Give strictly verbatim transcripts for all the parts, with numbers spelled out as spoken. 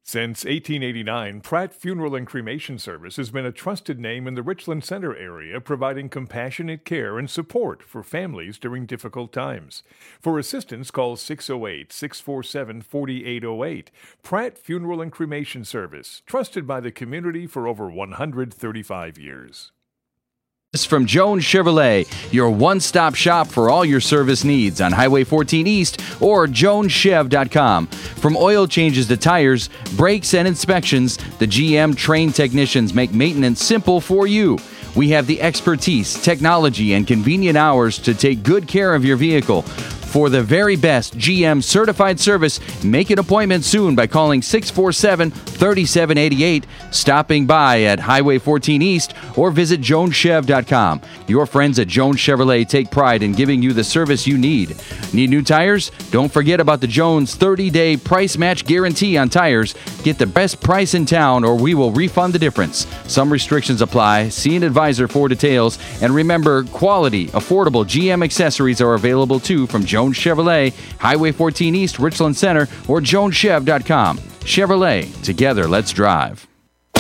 Since eighteen eighty-nine, Pratt Funeral and Cremation Service has been a trusted name in the Richland Center area, providing compassionate care and support for families during difficult times. For assistance, call six oh eight, six four seven, four eight oh eight. Pratt Funeral and Cremation Service, trusted by the community for over one hundred thirty-five years. From Jones Chevrolet, your one-stop shop for all your service needs on Highway fourteen East or jones chev dot com. From oil changes to tires, brakes, and inspections, the G M trained technicians make maintenance simple for you. We have the expertise, technology, and convenient hours to take good care of your vehicle. For the very best G M certified service, make an appointment soon by calling six four seven, three seven eight eight, stopping by at Highway fourteen East, or visit jones chev dot com. Your friends at Jones Chevrolet take pride in giving you the service you need. Need new tires? Don't forget about the Jones thirty-day price match guarantee on tires. Get the best price in town or we will refund the difference. Some restrictions apply. See an advisor for details. And remember, quality, affordable G M accessories are available too from Jones Chevrolet, Highway fourteen East, Richland Center, or jones chev dot com. Chevrolet, together, let's drive.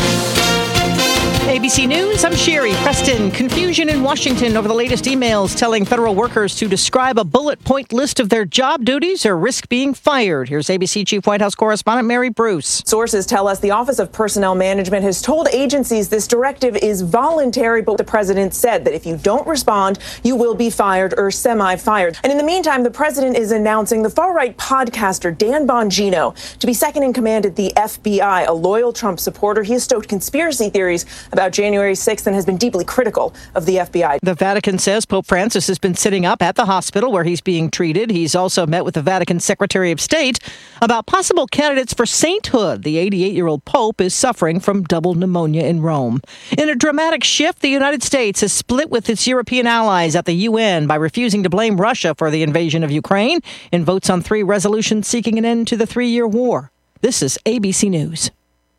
A B C News, I'm Sherry Preston. Confusion in Washington over the latest emails telling federal workers to describe a bullet point list of their job duties or risk being fired. Here's A B C Chief White House Correspondent Mary Bruce. Sources tell us the Office of Personnel Management has told agencies this directive is voluntary, but the president said that if you don't respond, you will be fired or semi-fired. And in the meantime, the president is announcing the far-right podcaster Dan Bongino to be second in command at the F B I, a loyal Trump supporter. He has stoked conspiracy theories about January sixth and has been deeply critical of the F B I. The Vatican says Pope Francis has been sitting up at the hospital where he's being treated. He's also met with the Vatican Secretary of State about possible candidates for sainthood. The eighty-eight-year-old Pope is suffering from double pneumonia in Rome. In a dramatic shift, the United States has split with its European allies at the U N by refusing to blame Russia for the invasion of Ukraine and votes on three resolutions seeking an end to the three-year war. This is A B C News.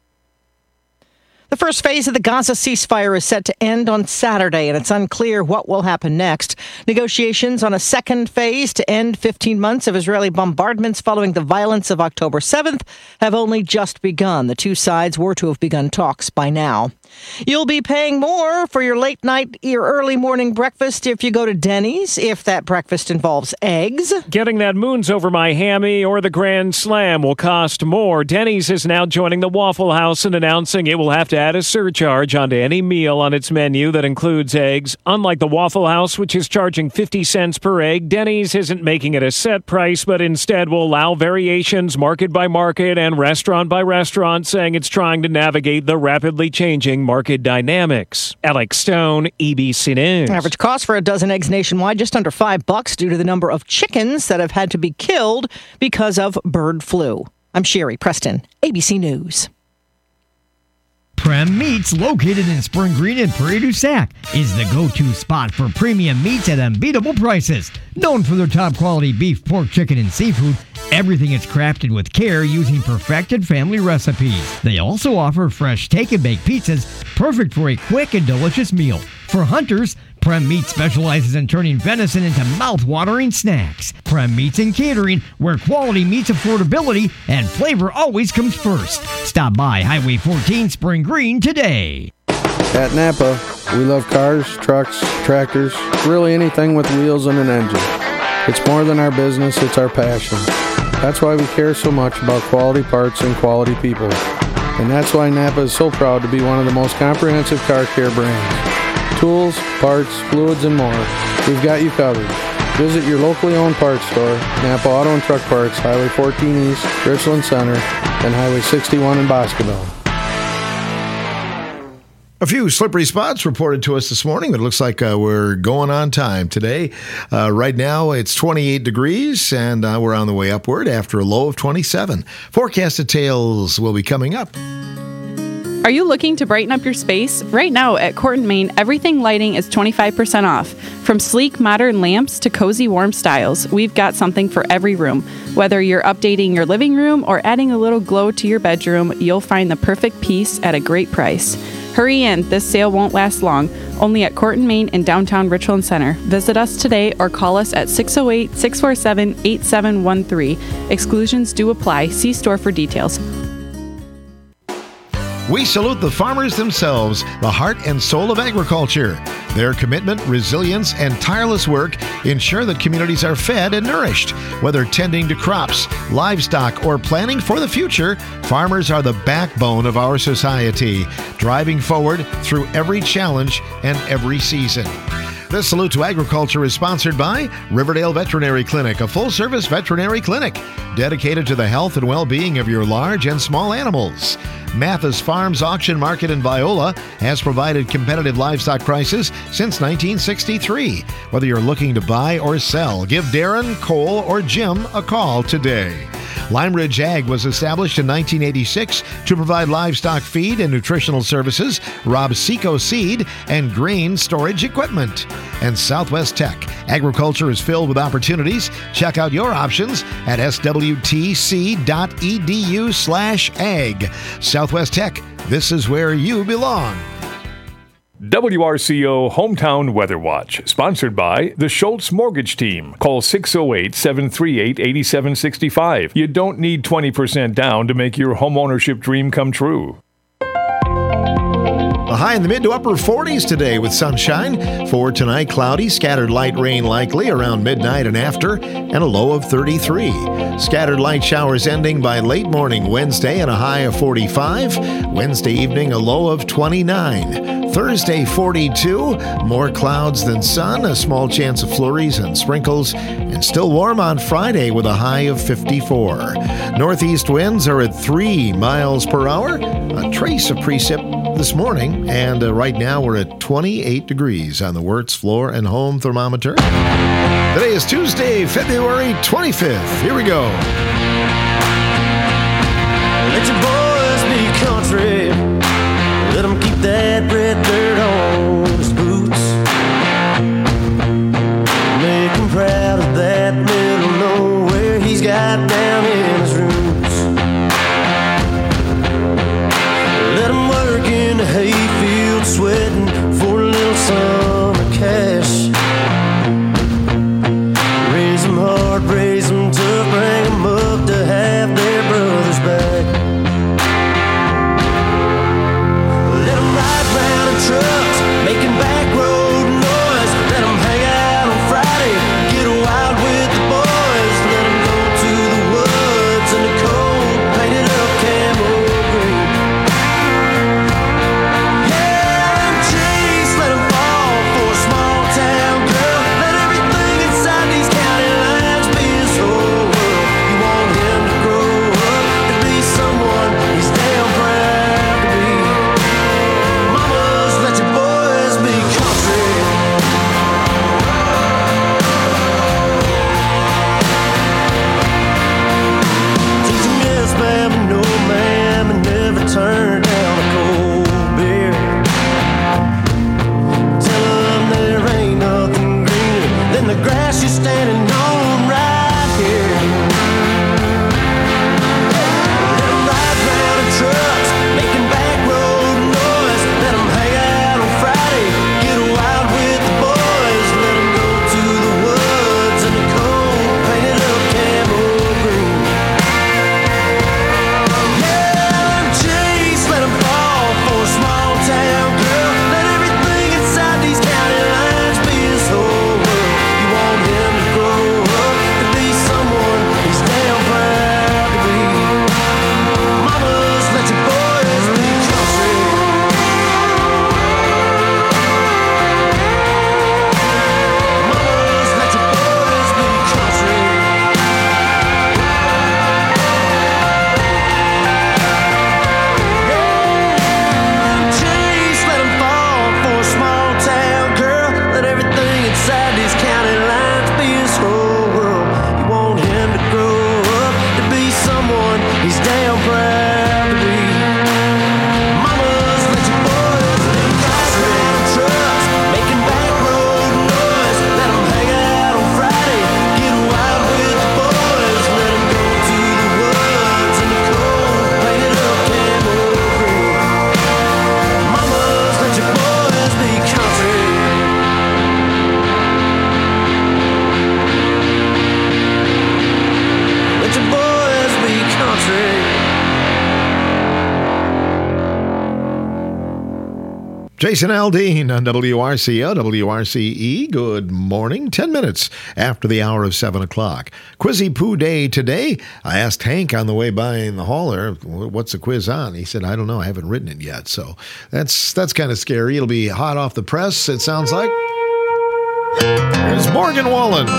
The first phase of the Gaza ceasefire is set to end on Saturday, and it's unclear what will happen next. Negotiations on a second phase to end fifteen months of Israeli bombardments following the violence of October seventh have only just begun. The two sides were to have begun talks by now. You'll be paying more for your late night or early morning breakfast if you go to Denny's, if that breakfast involves eggs. Getting that moons over my hammy or the Grand Slam will cost more. Denny's is now joining the Waffle House and announcing it will have to add a surcharge onto any meal on its menu that includes eggs. Unlike the Waffle House, which is charging fifty cents per egg, Denny's isn't making it a set price, but instead will allow variations market by market and restaurant by restaurant, saying it's trying to navigate the rapidly changing market dynamics. Alex Stone, E B C News. Average cost for a dozen eggs nationwide, just under five bucks due to the number of chickens that have had to be killed because of bird flu. I'm Sherry Preston, A B C News. Prem Meats, located in Spring Green and Prairie du Sac, is the go-to spot for premium meats at unbeatable prices. Known for their top-quality beef, pork, chicken, and seafood, everything is crafted with care using perfected family recipes. They also offer fresh take-and-bake pizzas, perfect for a quick and delicious meal. For hunters, Prem Meats specializes in turning venison into mouth-watering snacks. Prem Meats and Catering, where quality meets affordability and flavor always comes first. Stop by Highway fourteen, Spring Green today. At Napa, we love cars, trucks, tractors, really anything with wheels and an engine. It's more than our business, it's our passion. That's why we care so much about quality parts and quality people. And that's why Napa is so proud to be one of the most comprehensive car care brands. Tools, parts, fluids, and more. We've got you covered. Visit your locally owned parts store, Napa Auto and Truck Parts, Highway fourteen East, Richland Center, and Highway sixty-one in Boscoville. A few slippery spots reported to us this morning, but it looks like uh, we're going on time today. Uh, right now, it's twenty-eight degrees, and uh, we're on the way upward after a low of twenty-seven. Forecast details will be coming up. Are you looking to brighten up your space? Right now at Court and Main, everything lighting is twenty-five percent off. From sleek, modern lamps to cozy, warm styles, we've got something for every room. Whether you're updating your living room or adding a little glow to your bedroom, you'll find the perfect piece at a great price. Hurry in, this sale won't last long. Only at Court and Main in downtown Richland Center. Visit us today or call us at six oh eight, six four seven, eight seven one three. Exclusions do apply. See store for details. We salute the farmers themselves, the heart and soul of agriculture. Their commitment, resilience, and tireless work ensure that communities are fed and nourished. Whether tending to crops, livestock, or planning for the future, farmers are the backbone of our society, driving forward through every challenge and every season. This Salute to Agriculture is sponsored by Riverdale Veterinary Clinic, a full-service veterinary clinic dedicated to the health and well-being of your large and small animals. Mathis Farms Auction Market in Viola has provided competitive livestock prices since nineteen sixty-three. Whether you're looking to buy or sell, give Darren, Cole, or Jim a call today. Lime Ridge Ag was established in nineteen eighty-six to provide livestock feed and nutritional services, Rob Seco seed, and grain storage equipment. And Southwest Tech. Agriculture is filled with opportunities. Check out your options at s w t c dot e d u slash ag. Southwest Tech, this is where you belong. W R C O Hometown Weather Watch, sponsored by the Schultz Mortgage Team. Call six oh eight, seven three eight, eight seven six five. You don't need twenty percent down to make your homeownership dream come true. A high in the mid to upper forties today with sunshine. For tonight, cloudy, scattered light rain likely around midnight and after, and a low of thirty-three. Scattered light showers ending by late morning Wednesday and a high of forty-five. Wednesday evening, a low of twenty-nine. Thursday, forty-two. More clouds than sun, a small chance of flurries and sprinkles, and still warm on Friday with a high of fifty-four. Northeast winds are at three miles per hour. A trace of precip this morning, and uh, right now we're at twenty-eight degrees on the Wirtz floor and home thermometer. Today is Tuesday, February twenty-fifth. Here we go. Let your boys be country. Let them keep that red dirt on his boots. Make him proud of that middle nowhere he's got down in his roots. Let him work in the hayfield, sweating for a little summer cash. Raise him hard, raise him tough, bring him up Jason Aldean on W R C O, W R C E. Good morning. Ten minutes after the hour of seven o'clock. Quizzy Poo Day today. I asked Hank on the way by in the hauler, what's the quiz on? He said, I don't know. I haven't written it yet. So that's that's kind of scary. It'll be hot off the press, it sounds like. There's Morgan Wallen.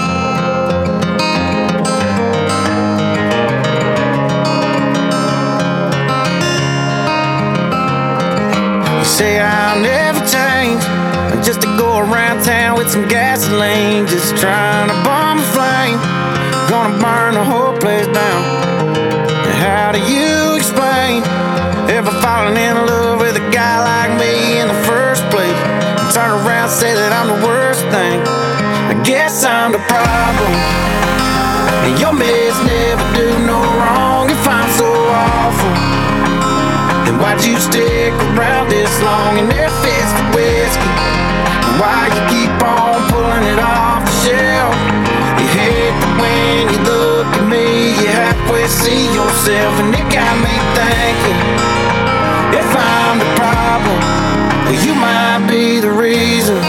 Say I'll never change, just to go around town with some gasoline, just trying to bomb a flame, gonna burn the whole place down. And how do you explain ever falling in love with a guy like me in the first place, and turn around and say that I'm the worst thing? I guess I'm the problem, and your mess never do no wrong. If I'm so awful, then why'd you stick around this long in their fist of whiskey? And why you keep on pulling it off the shelf? You hate that when you look at me, you halfway see yourself, and it got me thinking, if I'm the problem, well, you might be the reason.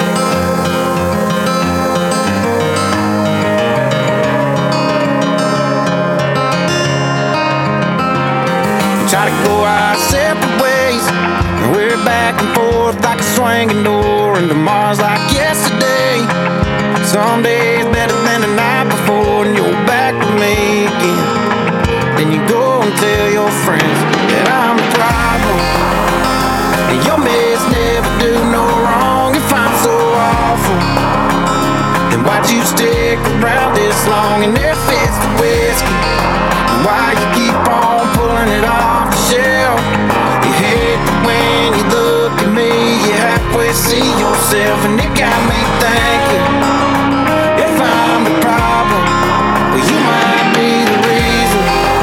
Try to go our separate ways, and we're back and forth like a swinging door, and tomorrow's like yesterday. Some days better than the night before, and you're back with me again. Then you go and tell your friends that I'm the problem, and your mess never do no wrong. If I'm so awful, then why'd you stick around this long in their fist of whiskey? And why you keep on pulling it off the shelf? You hate that when you look at me, you halfway see yourself, and it got me thinking, if I'm the problem, well, you might be the reason.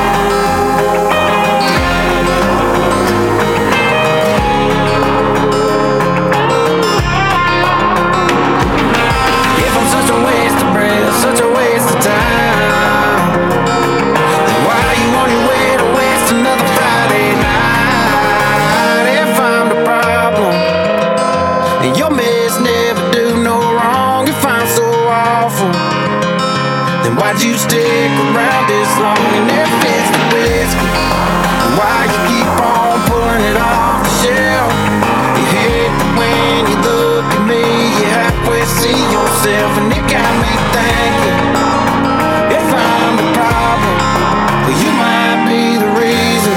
If I'm such a waste of breath, such a waste of time, then why are you on your way to waste another Friday night? If I'm the problem, and your mess never do no wrong. If I'm so awful, then why'd you stick around this long in their fist of whiskey? And why you keep on pulling it off the shelf? You hate that when you look at me, you halfway see yourself, and it got me thinking, if I'm the problem, well, you might be the reason.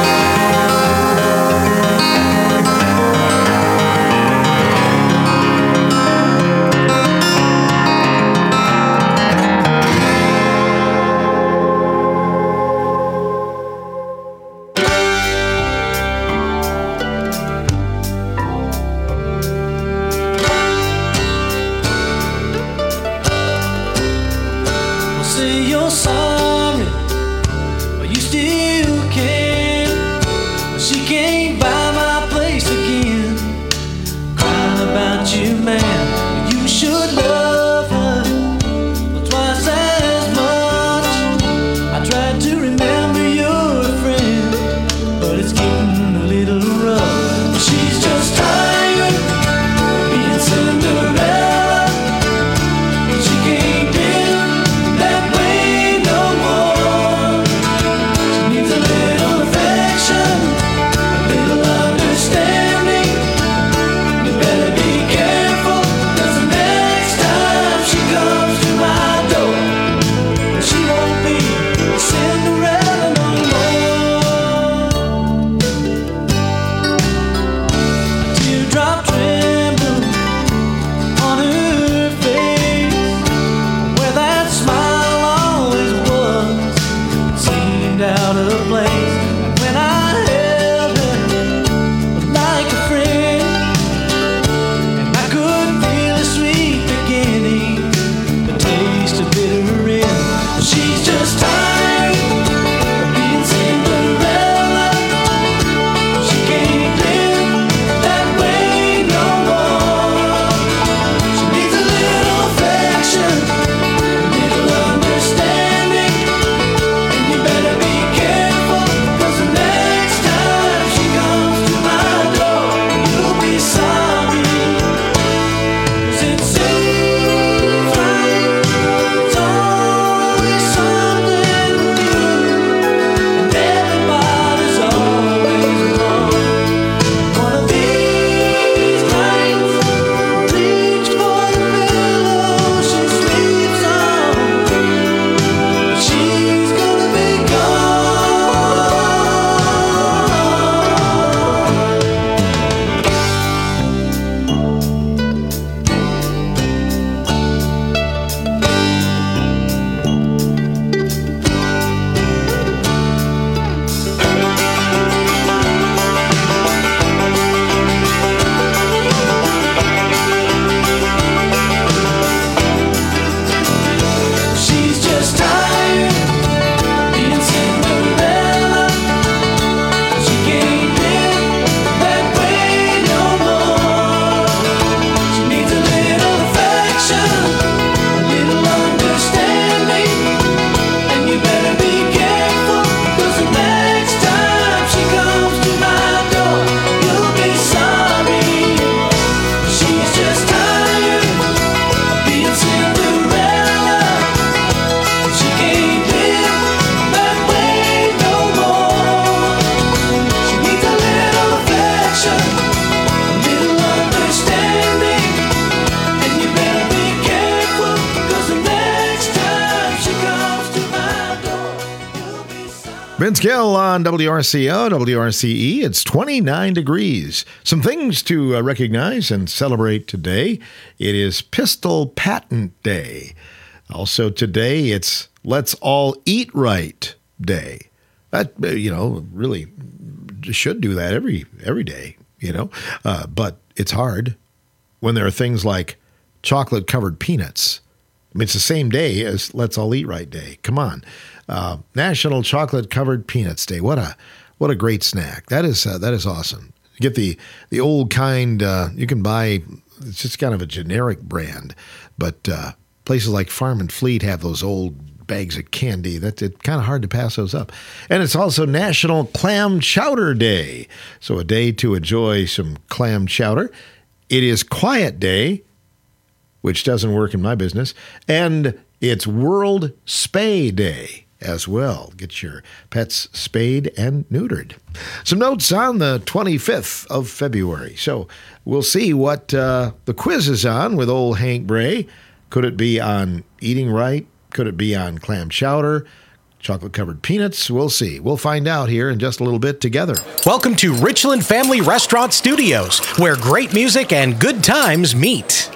Vince Gill on W R C O, W R C E. It's twenty-nine degrees. Some things to uh, recognize and celebrate today. It is Pistol Patent Day. Also today, it's Let's All Eat Right Day. That, you know, really should do that every every day, you know. Uh, but it's hard when there are things like chocolate-covered peanuts. I mean, it's the same day as Let's All Eat Right Day. Come on. Uh, National Chocolate Covered Peanuts Day. What a what a great snack. That is uh, that is awesome. You get the the old kind. Uh, you can buy. It's just kind of a generic brand, but uh, places like Farm and Fleet have those old bags of candy. That's it's kind of hard to pass those up. And it's also National Clam Chowder Day. So a day to enjoy some clam chowder. It is Quiet Day, which doesn't work in my business, and it's World Spay Day as well. Get your pets spayed and neutered. Some notes on the twenty-fifth of February. So we'll see what uh, the quiz is on with old Hank Bray. Could it be on eating right? Could it be on clam chowder? Chocolate-covered peanuts? We'll see. We'll find out here in just a little bit together. Welcome to Richland Family Restaurant Studios, where great music and good times meet.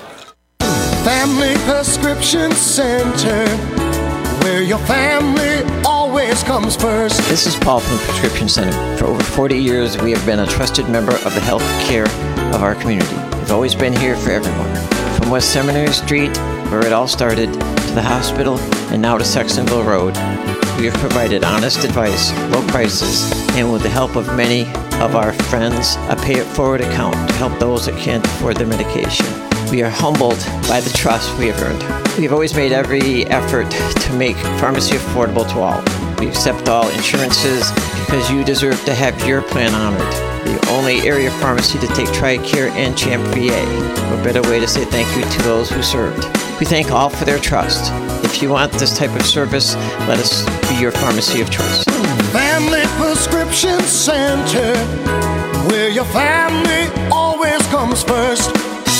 Family Prescription Center, where your family always comes first. This is Paul from the Prescription Center. For over forty years, we have been a trusted member of the health care of our community. We've always been here for everyone. From West Seminary Street, where it all started, to the hospital, and now to Sextonville Road, we have provided honest advice, low prices, and with the help of many of our friends, a pay-it-forward account to help those that can't afford their medication. We are humbled by the trust we have earned. We have always made every effort to make pharmacy affordable to all. We accept all insurances because you deserve to have your plan honored. The only area pharmacy to take TRICARE and CHAMP V A. What better way to say thank you to those who served. We thank all for their trust. If you want this type of service, let us be your pharmacy of choice. Family Prescription Center, where your family always comes first.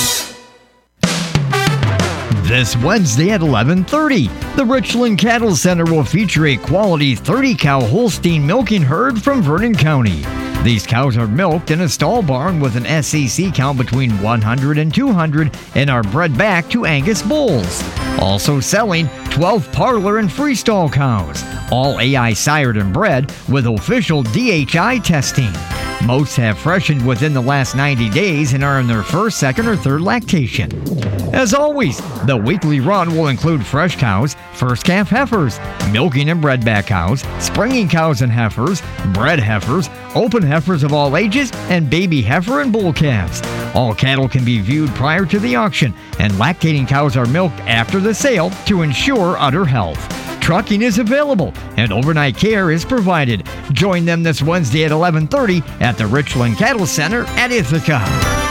This Wednesday at eleven thirty, the Richland Cattle Center will feature a quality thirty-cow Holstein milking herd from Vernon County. These cows are milked in a stall barn with an S C C count between one hundred and two hundred and are bred back to Angus bulls. Also selling twelve parlor and freestall cows, all A I sired and bred with official D H I testing. Most have freshened within the last ninety days and are in their first, second, or third lactation. As always, the weekly run will include fresh cows, first calf heifers, milking and bred-back cows, springing cows and heifers, bred heifers, open heifers of all ages, and baby heifer and bull calves. All cattle can be viewed prior to the auction, and lactating cows are milked after the sale to ensure udder health. Trucking is available, and overnight care is provided. Join them this Wednesday at eleven thirty at the Richland Cattle Center at Ithaca.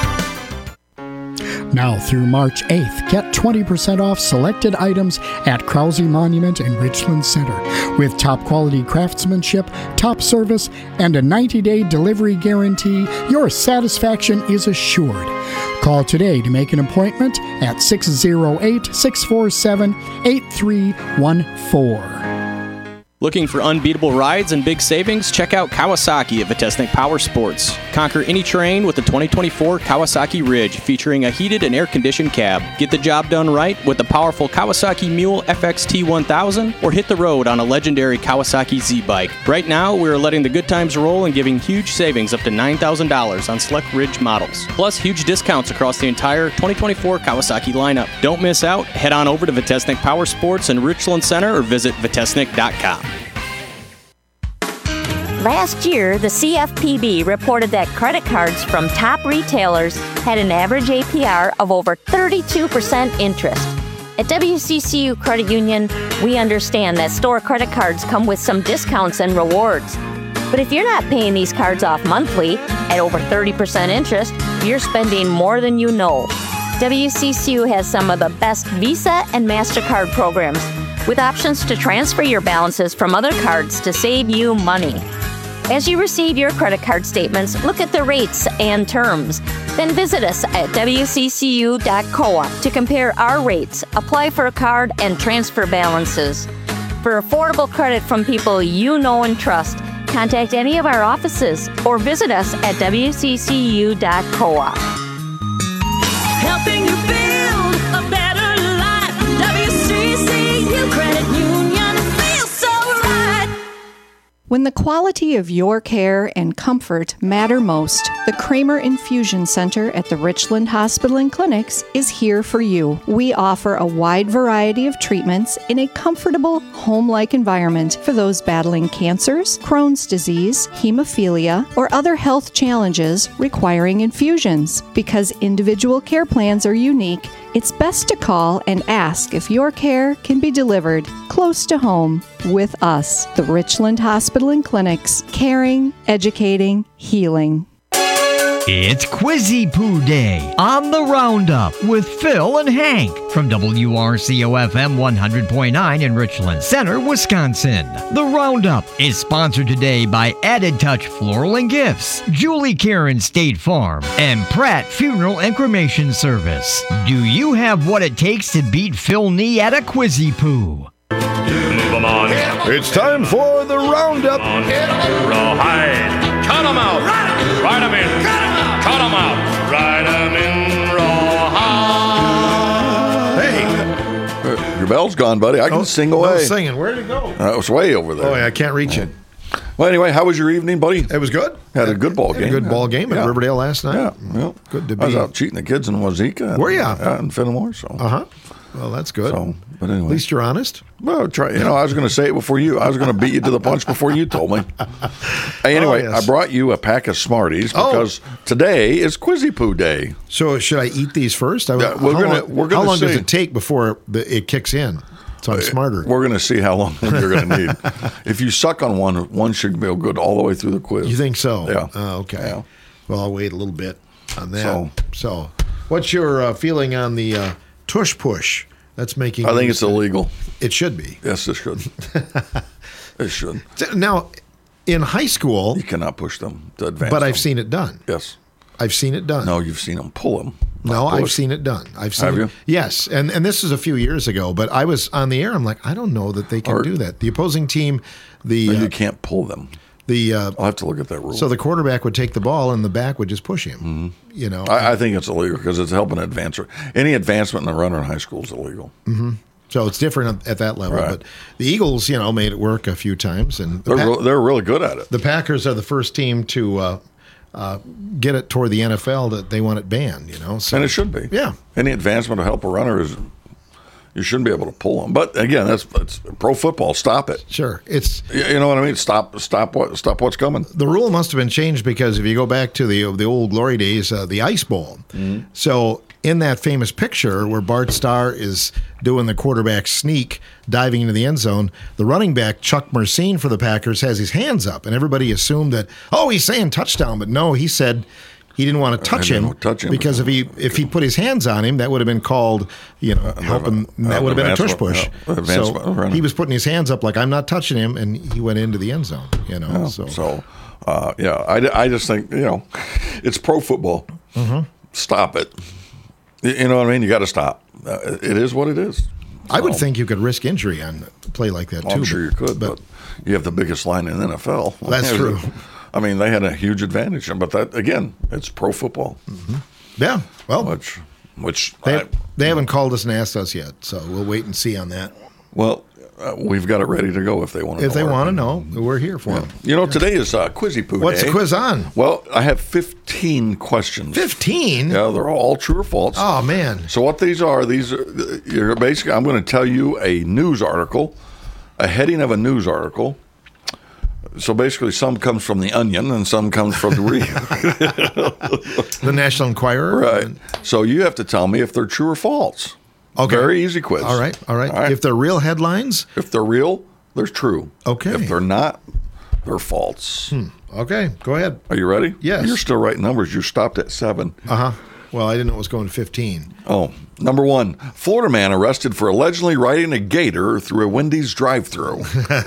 Now through March eighth, get twenty percent off selected items at Krause Monument and Richland Center. With top quality craftsmanship, top service, and a ninety-day delivery guarantee, your satisfaction is assured. Call today to make an appointment at six oh eight, six four seven, eight three one four. Looking for unbeatable rides and big savings? Check out Kawasaki at Vitesnik Power Sports. Conquer any terrain with the twenty twenty-four Kawasaki Ridge, featuring a heated and air-conditioned cab. Get the job done right with the powerful Kawasaki Mule F X T one thousand, or hit the road on a legendary Kawasaki Z-Bike. Right now, we are letting the good times roll and giving huge savings up to nine thousand dollars on select Ridge models. Plus, huge discounts across the entire twenty twenty-four Kawasaki lineup. Don't miss out. Head on over to Vitesnik Power Sports in Richland Center or visit vitesnik dot com. Last year, the C F P B reported that credit cards from top retailers had an average A P R of over thirty-two percent interest. At W C C U Credit Union, we understand that store credit cards come with some discounts and rewards. But if you're not paying these cards off monthly at over thirty percent interest, you're spending more than you know. W C C U has some of the best Visa and MasterCard programs, with options to transfer your balances from other cards to save you money. As you receive your credit card statements, look at the rates and terms. Then visit us at w c c u dot coop to compare our rates, apply for a card, and transfer balances. For affordable credit from people you know and trust, contact any of our offices or visit us at w c c u dot coop. Helping you build a better life. W C C U Credit Union feels so right. When the quality of your care and comfort matter most, the Kramer Infusion Center at the Richland Hospital and Clinics is here for you. We offer a wide variety of treatments in a comfortable, home-like environment for those battling cancers, Crohn's disease, hemophilia, or other health challenges requiring infusions. Because individual care plans are unique, it's best to call and ask if your care can be delivered close to home with us, the Richland Hospital and Clinics, caring, educating, healing. It's Quizzy Poo Day on the Roundup with Phil and Hank from W R C O F M one hundred point nine in Richland Center, Wisconsin. The Roundup is sponsored today by Added Touch Floral and Gifts, Julie Karen State Farm, and Pratt Funeral and Cremation Service. Do you have what it takes to beat Phil Nee at a Quizzy Poo? Move 'em on. It's time for the Roundup. Rawhide. Cut 'em out. Ride 'em in. Cut 'em out. Cut 'em out. Ride 'em in rawhide. Hey. Your bell's gone, buddy. I can Oh, sing no away. singing. Where'd it go? Uh, it was way over there. Oh, yeah, I can't reach it. Well, anyway, how was your evening, buddy? It was good. Had a good ball Had a game. good ball game at Yeah. Riverdale last night. Yeah, yeah. Good to I was be. out cheating the kids in Wazeeka. Were ya? Yeah, in Fenimore. So. Uh huh. Well, that's good. So, but anyway. At least you're honest. Well, try. You know, I was going to say it before you. I was going to beat you to the punch before you told me. Hey, anyway, Oh, yes. I brought you a pack of Smarties Oh. because today is Quizzy Poo Day. So should I eat these first? I, Yeah, we're how gonna- long, we're gonna how long does see. it take before the, it kicks in? So I'm smarter. We're going to see how long you're going to need. If you suck on one, one should be good all the way through the quiz. You think so? Yeah. Oh, okay. Yeah. Well, I'll wait a little bit on that. So- So, what's your uh, feeling on the uh, tush push? That's making. I think it's illegal. It should be. Yes, it should. It should. Now, in high school, You cannot push them to advance. but I've them. seen it done. Yes. I've seen it done. No, you've seen them pull them. No, I've seen it done. I've seen Have it. you? Yes, and and this is a few years ago, but I was on the air. I'm like, I don't know that they can Or- do that. The opposing team, the No, uh, you can't pull them. the uh, I'll have to look at that rule. so the quarterback would take the ball and the back would just push him. Mm-hmm. You know, I, I think it's illegal because it's helping advance. Any advancement in a runner in high school is illegal. hmm So it's different at that level. Right. But the Eagles, you know, made it work a few times, and the, They're Pack- real, they're really good at it. the Packers are the first team to uh, uh, get it toward the N F L that they want it banned. You know, so And it should be. Yeah. Any advancement to help a runner is you shouldn't be able to pull them. But again, that's, that's pro football. Stop it. Sure, it's You you know what I mean? Stop. Stop what? Stop what's coming. the rule must have been changed because if you go back to the the old glory days, uh, the Ice Bowl. So in that famous picture where Bart Starr is doing the quarterback sneak, diving into the end zone, the running back Chuck Mercine for the Packers has his hands up, and everybody assumed that oh he's saying touchdown, but no, he said he didn't want to touch didn't him, want to touch him. because if he if he put his hands on him, that would have been called you know helping. That would have been a tush push. uh, advancement, So running. he was putting his hands up like I'm not touching him, and he went into the end zone. You know, Yeah, so. so uh, yeah, I, I just think you know, it's pro football. Mhm. Stop it. You you know what I mean? You got to stop. Uh, it is what it is. I would So, think you could risk injury on a play like that well, too. I'm sure you could, but, you have the biggest line in the N F L. That's true. I mean, they had a huge advantage, but that again, it's pro football. Yeah, well, which which they, I- they haven't called us and asked us yet, so we'll wait and see on that. well, uh, we've got it ready to go if they want to. If they want to know, we're here for them. You know, today is uh, Quizzy Poo What's Day. the quiz on? Well, I have fifteen questions. Fifteen? Yeah, they're all true or false. Oh man! So what these are? These are you're basically. I'm going to tell you a news article, a heading of a news article. So basically, some comes from the Onion and some comes from the Re- The National Enquirer, right? So you have to tell me if they're true or false. Okay. Very easy quiz. All right, all right. If they're real headlines, if they're real, they're true. Okay. If they're not, they're false. Hmm. Okay, go ahead. Are you ready? Yes. You're still writing numbers. You stopped at seven. Uh huh. Well, I didn't know it was going to fifteen. Oh, number one, Florida man arrested for allegedly riding a gator through a Wendy's drive-through.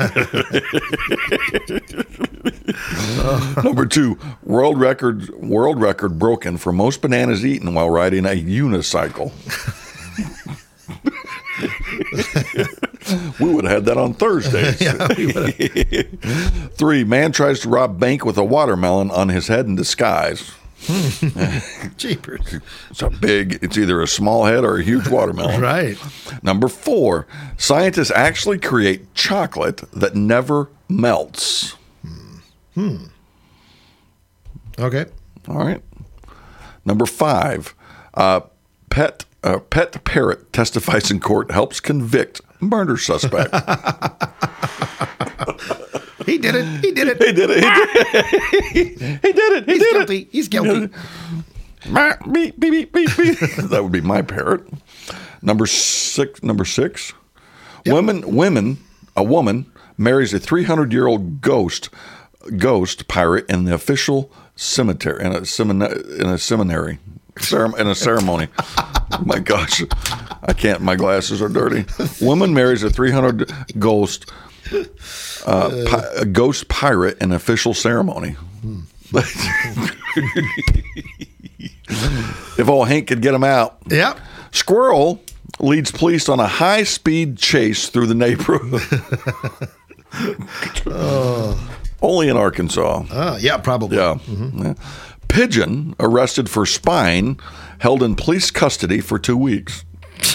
Number two, world record world record broken for most bananas eaten while riding a unicycle. We would have had that on Thursdays. Yeah, we would've. Three, man tries to rob bank with a watermelon on his head in disguise. Jeepers. It's a big, it's either a small head or a huge watermelon. Right. Number four, scientists actually create chocolate that never melts. Hmm. Okay. All right. Number five, uh, pet uh, pet parrot testifies in court, helps convict murder suspect. He did it. He did it. He did it. He did it. He did it. He He's did guilty. it. He's guilty. Beep, beep, beep, beep, beep. That would be my parrot. Number six. Number six. Yep. Women. Women. A woman marries a three hundred year old ghost ghost pirate in the official cemetery in a seminary in a seminary in a ceremony. My gosh, I can't. My glasses are dirty. Woman marries a three hundred ghost. Uh, pi- a ghost pirate in official ceremony. If old Hank could get him out. Yep. Squirrel leads police on a high-speed chase through the neighborhood. Oh. Only in Arkansas. Uh, yeah, probably. Yeah. Mm-hmm. Yeah. Pigeon arrested for spying, held in police custody for two weeks.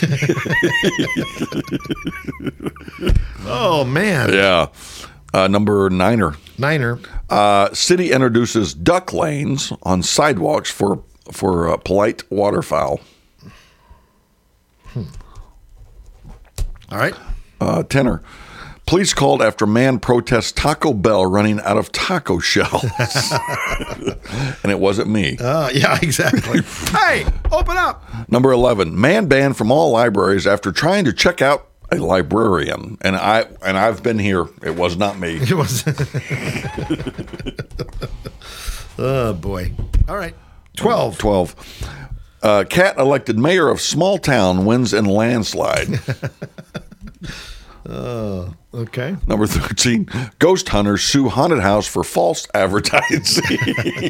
Oh, man. Yeah. Uh, number niner. Niner. Uh, city introduces duck lanes on sidewalks for for uh, polite waterfowl. Hmm. All right. Uh, tenor. Police called after man protests Taco Bell running out of taco shells. And it wasn't me. Uh, yeah, exactly. Hey, open up. Number eleven. Man banned from all libraries after trying to check out a librarian. And, I, and I've been here. It was not me. It was. Oh, boy. All right. twelve. twelve. Uh, cat elected mayor of small town wins in landslide. Oh, okay. Number thirteen, ghost hunters sue haunted house for false advertising.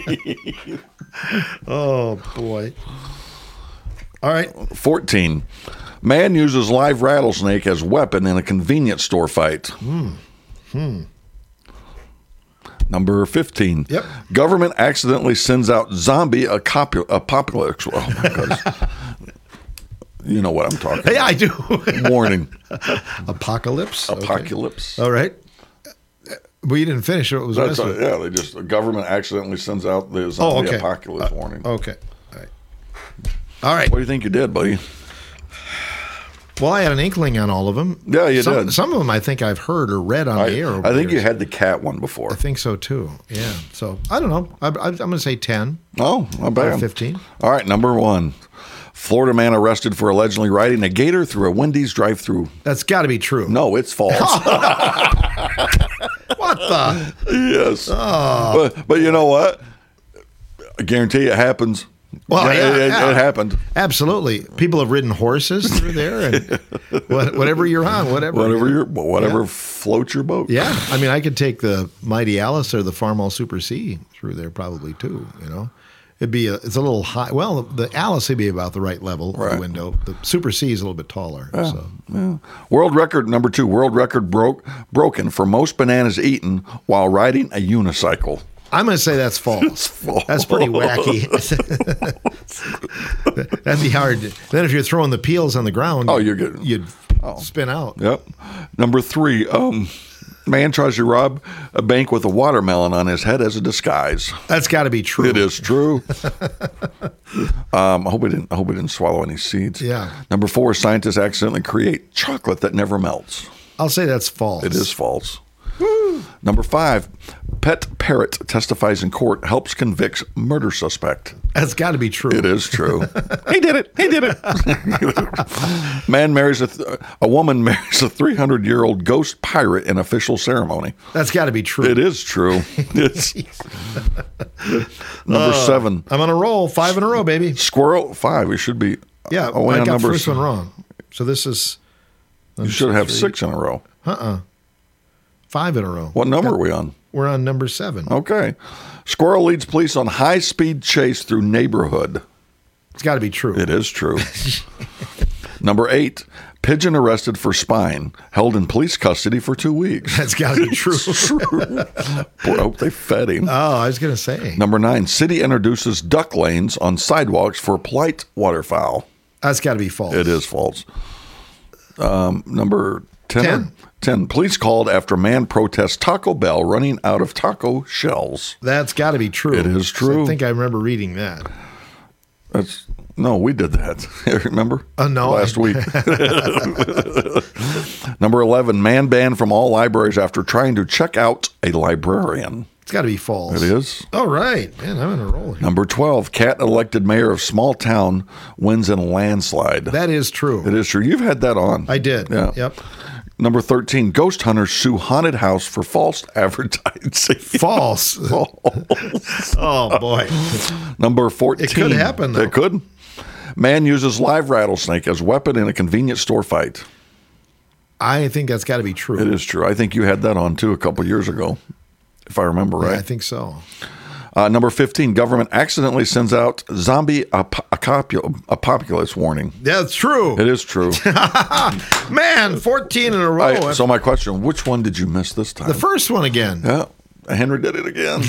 Oh, boy. All right. fourteen, man uses live rattlesnake as weapon in a convenience store fight. Hmm. Hmm. Number fifteen, yep. Government accidentally sends out zombie acopu- apocalypse. Oh, my gosh. You know what I'm talking about. Yeah, I do. Warning. Apocalypse? Apocalypse. Okay. All right. Well, you didn't finish it. What was the That's rest a, of it? yeah, they just, the government accidentally sends out the zombie oh, okay. apocalypse uh, warning. Okay. All right. All right. What do you think you did, buddy? Well, I had an inkling on all of them. Yeah, you some, did. Some of them I think I've heard or read on I, the air. Over I think years. you had the cat one before. I think so, too. Yeah. So, I don't know. I, I, I'm going to say ten. Oh, not bad. Or fifteen. All right, number one. Florida man arrested for allegedly riding a gator through a Wendy's drive-thru. That's got to be true. No, it's false. What the? Yes. Oh. But, but you know what? I guarantee you it happens. Well, it, yeah, it, yeah. it happened. Absolutely. People have ridden horses through there, and what, whatever you're on, whatever. Whatever you're, whatever Yeah. floats your boat. Yeah, I mean, I could take the Mighty Alice or the Farmall Super C through there probably too. You know, it'd be a, it's a little high. Well, the Alice would be about the right level of Right. the window. The Super C is a little bit taller. Yeah, So yeah. World record number two. World record broke broken for most bananas eaten while riding a unicycle. I'm going to say that's false. false. That's pretty wacky. That'd be hard. Then if you're throwing the peels on the ground, Oh, you're getting- you'd Oh. spin out. Yep. Number three. Um, man tries to rob a bank with a watermelon on his head as a disguise. That's got to be true. It is true. um, I hope we didn't. I hope we didn't swallow any seeds. Yeah. Number four. Scientists accidentally create chocolate that never melts. I'll say that's false. It is false. Number five. Pet parrot testifies in court, helps convicts murder suspect. That's got to be true. It is true. He did it. He did it. Man marries a th- a woman marries a three hundred year old ghost pirate in official ceremony. That's got to be true. It is true. It's number Uh, seven. I'm on a roll. Five in a row, baby. Squirrel five. We should be. Yeah, away I on got number first s- one wrong. So this is. You should have six in a row. Uh-uh. Five in a row. What number are we on? We're on number seven. Okay. Squirrel leads police on high speed chase through neighborhood. It's got to be true. It is true. Number eight, pigeon arrested for spying, held in police custody for two weeks. That's got to be true. Boy, I hope they fed him. Oh, I was going to say. Number nine, city introduces duck lanes on sidewalks for polite waterfowl. That's got to be false. It is false. Um, number ten, ten. ten, police called after man protests Taco Bell running out of taco shells. That's got to be true. It is true. I think I remember reading that. That's no, we did that. Remember? Oh, no. Last week. Number eleven, man banned from all libraries after trying to check out a librarian. It's got to be false. It is. All right. Man, I'm in a roll here. Number twelve, cat elected mayor of small town wins in a landslide. That is true. It is true. You've had that on. I did. Yeah. Yep. Number thirteen, ghost hunters sue haunted house for false advertising. False. False. Oh, boy. Number fourteen. It could happen, though. It could. Man uses live rattlesnake as weapon in a convenience store fight. I think that's got to be true. It is true. I think you had that on, too, a couple years ago, if I remember right. Yeah, I think so. Uh, number fifteen, government accidentally sends out zombie ap- apocalypse warning. Yeah, it's true. It is true. Man, fourteen in a row. I, so my question, which one did you miss this time? The first one again. Yeah. Henry did it again.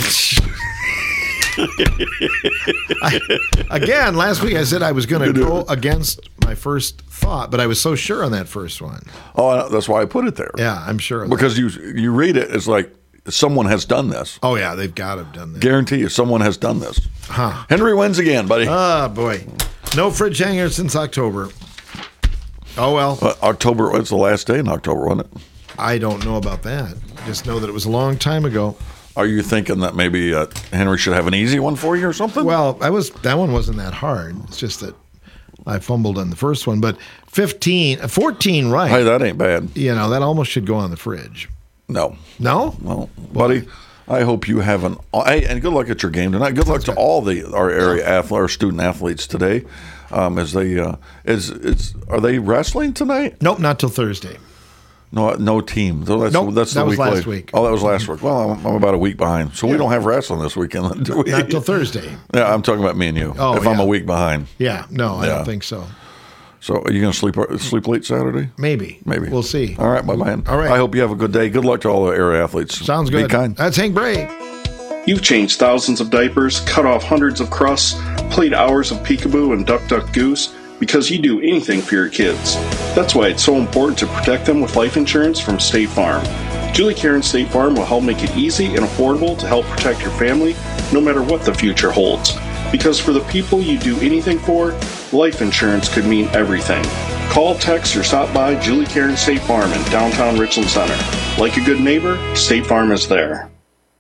I, again, last week I said I was going to go against my first thought, but I was so sure on that first one. Oh, that's why I put it there. Yeah, I'm sure. of Because that. you you read it, it's like someone has done this. Oh, yeah, they've got to have done that. Guarantee you, someone has done this. Huh. Henry wins again, buddy. Oh, boy. No fridge hanger since October. Oh, well. Uh, October, it's the last day in October, wasn't it? I don't know about that. Just know that it was a long time ago. Are you thinking that maybe uh, Henry should have an easy one for you or something? Well, I was that one wasn't that hard. It's just that I fumbled on the first one. But fifteen, fourteen right. Hey, that ain't bad. You know, that almost should go on the fridge. No. No? Well, buddy, I hope you have an hey, and good luck at your game tonight. Good luck to all the our area athlete, our student athletes today. Um, as they uh, is is are they wrestling tonight? Nope, not till Thursday. No, no team. So that's, Nope, that's the that was week last later. week. Oh, that was last week. Well, I'm, I'm about a week behind, so we don't have wrestling this weekend, do we? Not till Thursday. Yeah, I'm talking about me and you. Oh, if I'm yeah. a week behind. Yeah, no, I Yeah. don't think so. So are you going to sleep sleep late Saturday? Maybe. Maybe. We'll see. All right, my man. All right. I hope you have a good day. Good luck to all the area athletes. Sounds good. Be kind. That's Hank Bray. You've changed thousands of diapers, cut off hundreds of crusts, played hours of peekaboo and duck duck goose because you do anything for your kids. That's why it's so important to protect them with life insurance from State Farm. Julie Karen State Farm will help make it easy and affordable to help protect your family no matter what the future holds. Because for the people you do anything for, life insurance could mean everything. Call, text, or stop by Julie Karen State Farm in downtown Richland Center. Like a good neighbor, State Farm is there.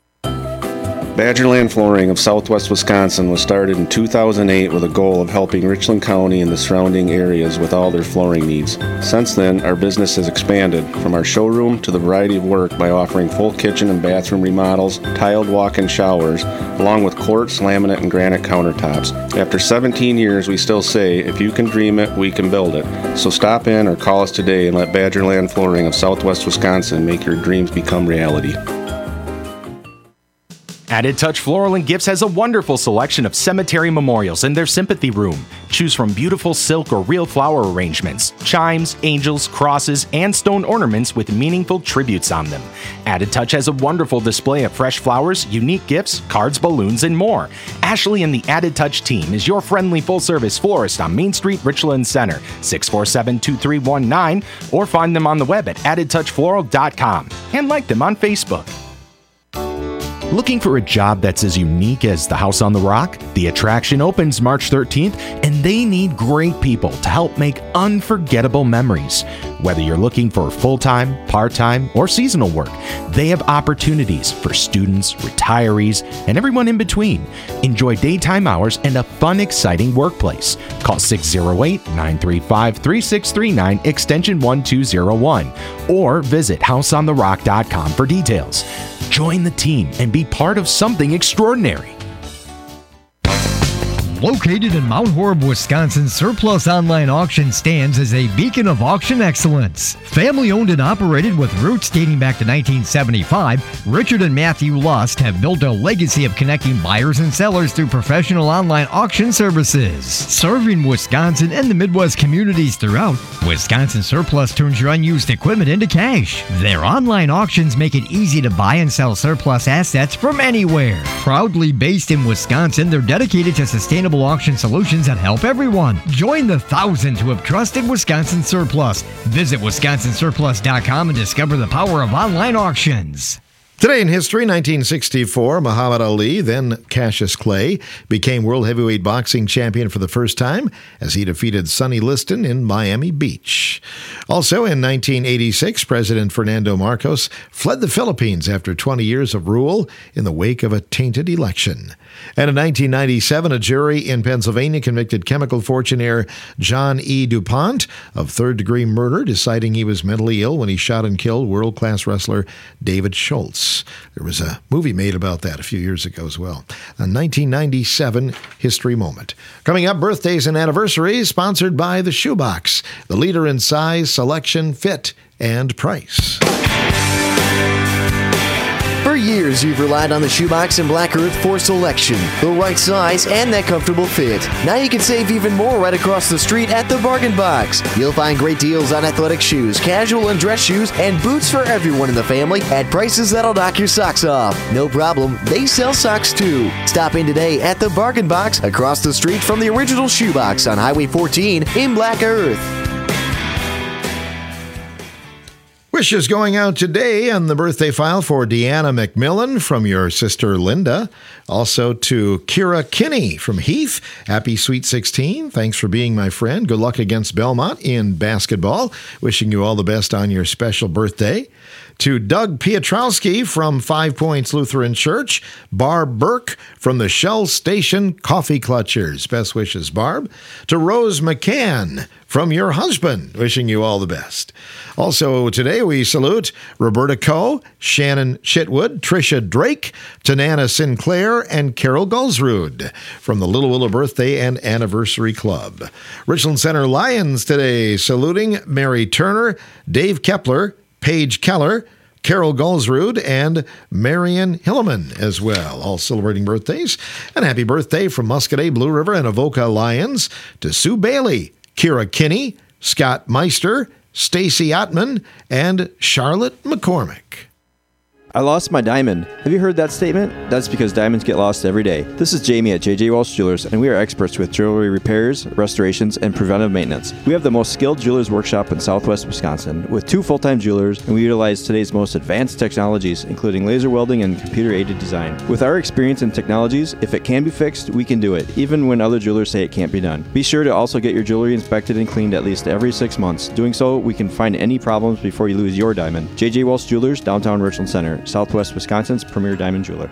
Badgerland Flooring of Southwest Wisconsin was started in two thousand eight with a goal of helping Richland County and the surrounding areas with all their flooring needs. Since then, our business has expanded from our showroom to the variety of work by offering full kitchen and bathroom remodels, tiled walk-in showers, along with quartz, laminate, and granite countertops. After seventeen years, we still say, if you can dream it, we can build it. So stop in or call us today and let Badgerland Flooring of Southwest Wisconsin make your dreams become reality. Added Touch Floral and Gifts has a wonderful selection of cemetery memorials in their sympathy room. Choose from beautiful silk or real flower arrangements, chimes, angels, crosses, and stone ornaments with meaningful tributes on them. Added Touch has a wonderful display of fresh flowers, unique gifts, cards, balloons, and more. Ashley and the Added Touch team is your friendly full-service florist on Main Street, Richland Center, six four seven, two three one nine, or find them on the web at added touch floral dot com and like them on Facebook. Looking for a job that's as unique as the House on the Rock? The attraction opens March thirteenth, and they need great people to help make unforgettable memories. Whether you're looking for full-time, part-time, or seasonal work, they have opportunities for students, retirees, and everyone in between. Enjoy daytime hours and a fun, exciting workplace. Call six oh eight, nine three five, three six three nine, extension one two oh one, or visit house on the rock dot com for details. Join the team and be part of something extraordinary. Located in Mount Horeb, Wisconsin, Surplus Online Auction stands as a beacon of auction excellence. Family owned and operated with roots dating back to nineteen seventy-five, Richard and Matthew Lust have built a legacy of connecting buyers and sellers through professional online auction services. Serving Wisconsin and the Midwest communities throughout, Wisconsin Surplus turns your unused equipment into cash. Their online auctions make it easy to buy and sell surplus assets from anywhere. Proudly based in Wisconsin, they're dedicated to sustainable auction solutions that help everyone. Join the thousands who have trusted Wisconsin Surplus. Visit wisconsin surplus dot com and discover the power of online auctions. Today in history, nineteen sixty-four, Muhammad Ali, then Cassius Clay, became world heavyweight boxing champion for the first time as he defeated Sonny Liston in Miami Beach. Also in nineteen eighty-six, President Fernando Marcos fled the Philippines after twenty years of rule in the wake of a tainted election. And in nineteen ninety-seven, a jury in Pennsylvania convicted chemical fortunaire John E. DuPont of third-degree murder, deciding he was mentally ill when he shot and killed world-class wrestler David Schultz. There was a movie made about that a few years ago as well. A nineteen ninety-seven history moment. Coming up, birthdays and anniversaries, sponsored by the Shoebox, the leader in size, selection, fit, and price. For years, you've relied on the Shoebox and Black Earth for selection, the right size, and that comfortable fit. Now you can save even more right across the street at the Bargain Box. You'll find great deals on athletic shoes, casual and dress shoes, and boots for everyone in the family at prices that'll knock your socks off. No problem, they sell socks too. Stop in today at the Bargain Box across the street from the original Shoebox on Highway fourteen in Black Earth. Wishes going out today on the birthday file for Deanna McMillan from your sister Linda. Also to Kira Kinney from Heath. Happy Sweet sixteen. Thanks for being my friend. Good luck against Belmont in basketball. Wishing you all the best on your special birthday. To Doug Pietrowski from Five Points Lutheran Church. Barb Burke from the Shell Station Coffee Clutchers. Best wishes, Barb. To Rose McCann from your husband. Wishing you all the best. Also today we salute Roberta Coe, Shannon Chitwood, Tricia Drake, Tanana Sinclair, and Carol Gulsrud from the Little Willow Birthday and Anniversary Club. Richland Center Lions today saluting Mary Turner, Dave Kepler, Paige Keller, Carol Gulsrud, and Marion Hilleman as well, all celebrating birthdays. And happy birthday from Muscadet, Blue River, and Avoca Lions to Sue Bailey, Kira Kinney, Scott Meister, Stacy Ottman, and Charlotte McCormick. I lost my diamond. Have you heard that statement? That's because diamonds get lost every day. This is Jamie at J J Welch Jewelers, and we are experts with jewelry repairs, restorations, and preventive maintenance. We have the most skilled jewelers workshop in southwest Wisconsin with two full-time jewelers, and we utilize today's most advanced technologies, including laser welding and computer-aided design. With our experience in technologies, if it can be fixed, we can do it, even when other jewelers say it can't be done. Be sure to also get your jewelry inspected and cleaned at least every six months. Doing so, we can find any problems before you lose your diamond. J J Welch Jewelers, downtown Richland Center, Southwest Wisconsin's premier diamond jeweler.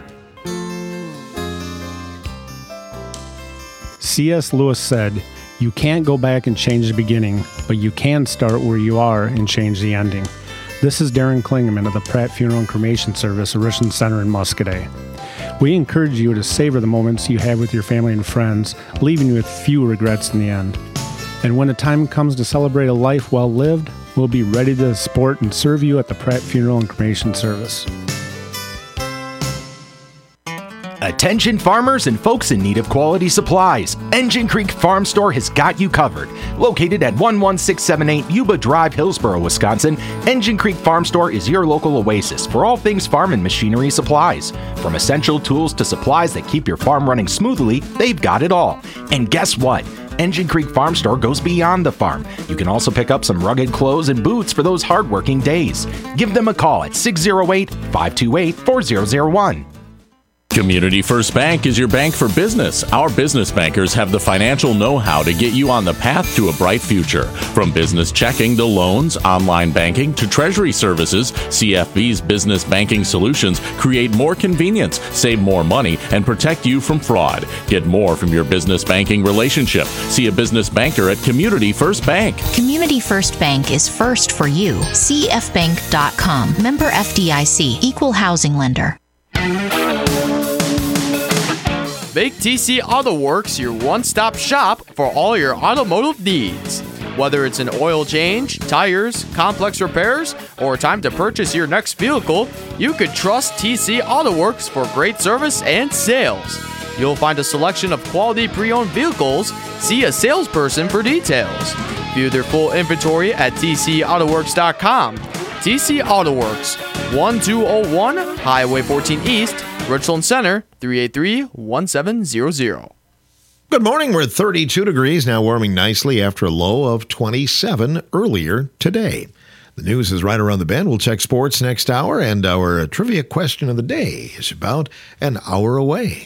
C S Lewis said, "You can't go back and change the beginning, but you can start where you are and change the ending." This is Darren Klingeman of the Pratt Funeral and Cremation Service at Richland Center in Muscadet. We encourage you to savor the moments you have with your family and friends, leaving you with few regrets in the end. And when the time comes to celebrate a life well lived, we'll be ready to support and serve you at the Pratt Funeral and Cremation Service. Attention farmers and folks in need of quality supplies. Engine Creek Farm Store has got you covered. Located at one one six seven eight Yuba Drive, Hillsboro, Wisconsin, Engine Creek Farm Store is your local oasis for all things farm and machinery supplies. From essential tools to supplies that keep your farm running smoothly, they've got it all. And guess what? Engine Creek Farm Store goes beyond the farm. You can also pick up some rugged clothes and boots for those hardworking days. Give them a call at six oh eight, five two eight, four zero zero one. Community First Bank is your bank for business. Our business bankers have the financial know-how to get you on the path to a bright future. From business checking to loans, online banking to treasury services, C F B's business banking solutions create more convenience, save more money, and protect you from fraud. Get more from your business banking relationship. See a business banker at Community First Bank. Community First Bank is first for you. C F bank dot com. Member F D I C. Equal housing lender. Make T C Auto Works your one-stop shop for all your automotive needs. Whether it's an oil change, tires, complex repairs, or time to purchase your next vehicle, you can trust T C Auto Works for great service and sales. You'll find a selection of quality pre-owned vehicles. See a salesperson for details. View their full inventory at T C auto works dot com. T C Auto Works, one two zero one Highway fourteen East, Richland Center, three eight three, one seven zero zero. Good morning. We're at thirty-two degrees, now warming nicely after a low of twenty-seven earlier today. The news is right around the bend. We'll check sports next hour, and our trivia question of the day is about an hour away.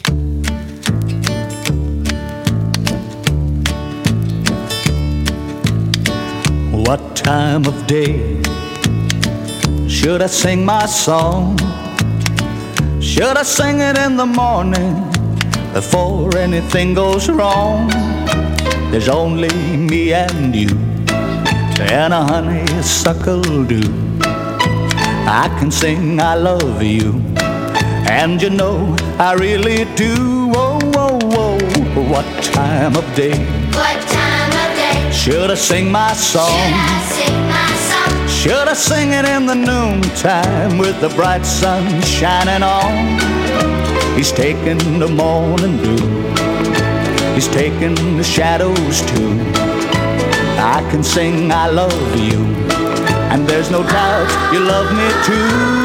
What time of day should I sing my song? Should I sing it in the morning before anything goes wrong? There's only me and you and a honeysuckle dew. I can sing I love you, and you know I really do. Whoa, whoa, whoa. What time of day? What time of day? Should I sing my song? Should I sing my song? Should I sing it in the noontime with the bright sun shining on? He's taking the morning dew, he's taking the shadows too. I can sing I love you, and there's no doubt you love me too.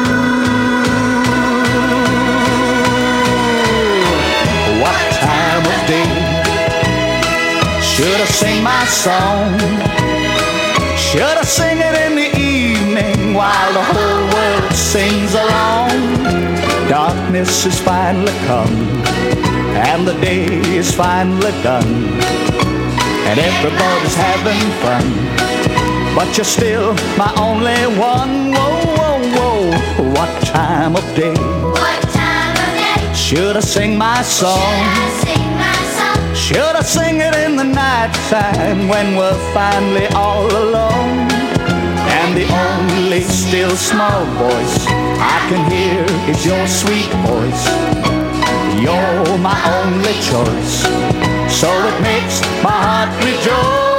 What time of day should I sing my song? Should I sing it in the evening while the whole world sings along? Darkness is finally come, and the day is finally done, and everybody's having fun, but you're still my only one. Whoa, whoa, whoa. What time of day? What time of day? Should I sing my song? Should I sing my song? Should I sing it in the night time when we're finally all alone? And the only still small voice I can hear is your sweet voice. You're my only choice, so it makes my heart rejoice.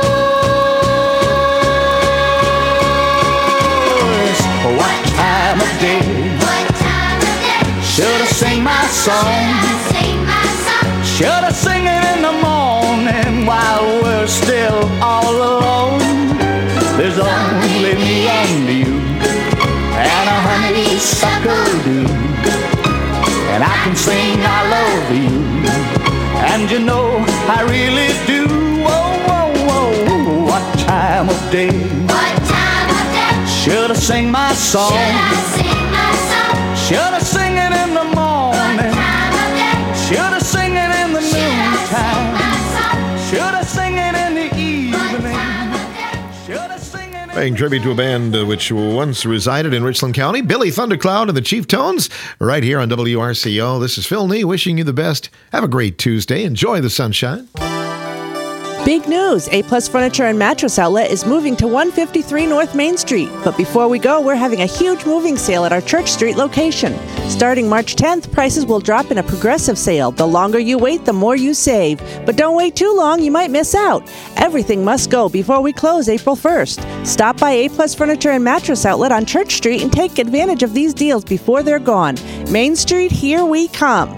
What time of day? What time of day? Should I sing my song? Should I sing my song? Should I sing it in the morning while we're still all alone? There's only me and you and a honeysuckle dew, and I can sing I love you, and you know I really do. Whoa, whoa, whoa. What time of day? What time of day? Should I sing my song? Should I sing my song? Should I sing it in the morning? What time of day? Should I sing it in the Should I noontime? sing my song? Should I sing it in the evening? Should I sing it in Paying tribute to a band uh, which once resided in Richland County, Billy Thundercloud and the Chief Tones, right here on W R C O. This is Phil Nee wishing you the best. Have a great Tuesday. Enjoy the sunshine. Big news! A-Plus Furniture and Mattress Outlet is moving to one fifty-three North Main Street. But before we go, we're having a huge moving sale at our Church Street location. Starting March tenth, prices will drop in a progressive sale. The longer you wait, the more you save. But don't wait too long, you might miss out. Everything must go before we close April first. Stop by A-Plus Furniture and Mattress Outlet on Church Street and take advantage of these deals before they're gone. Main Street, here we come.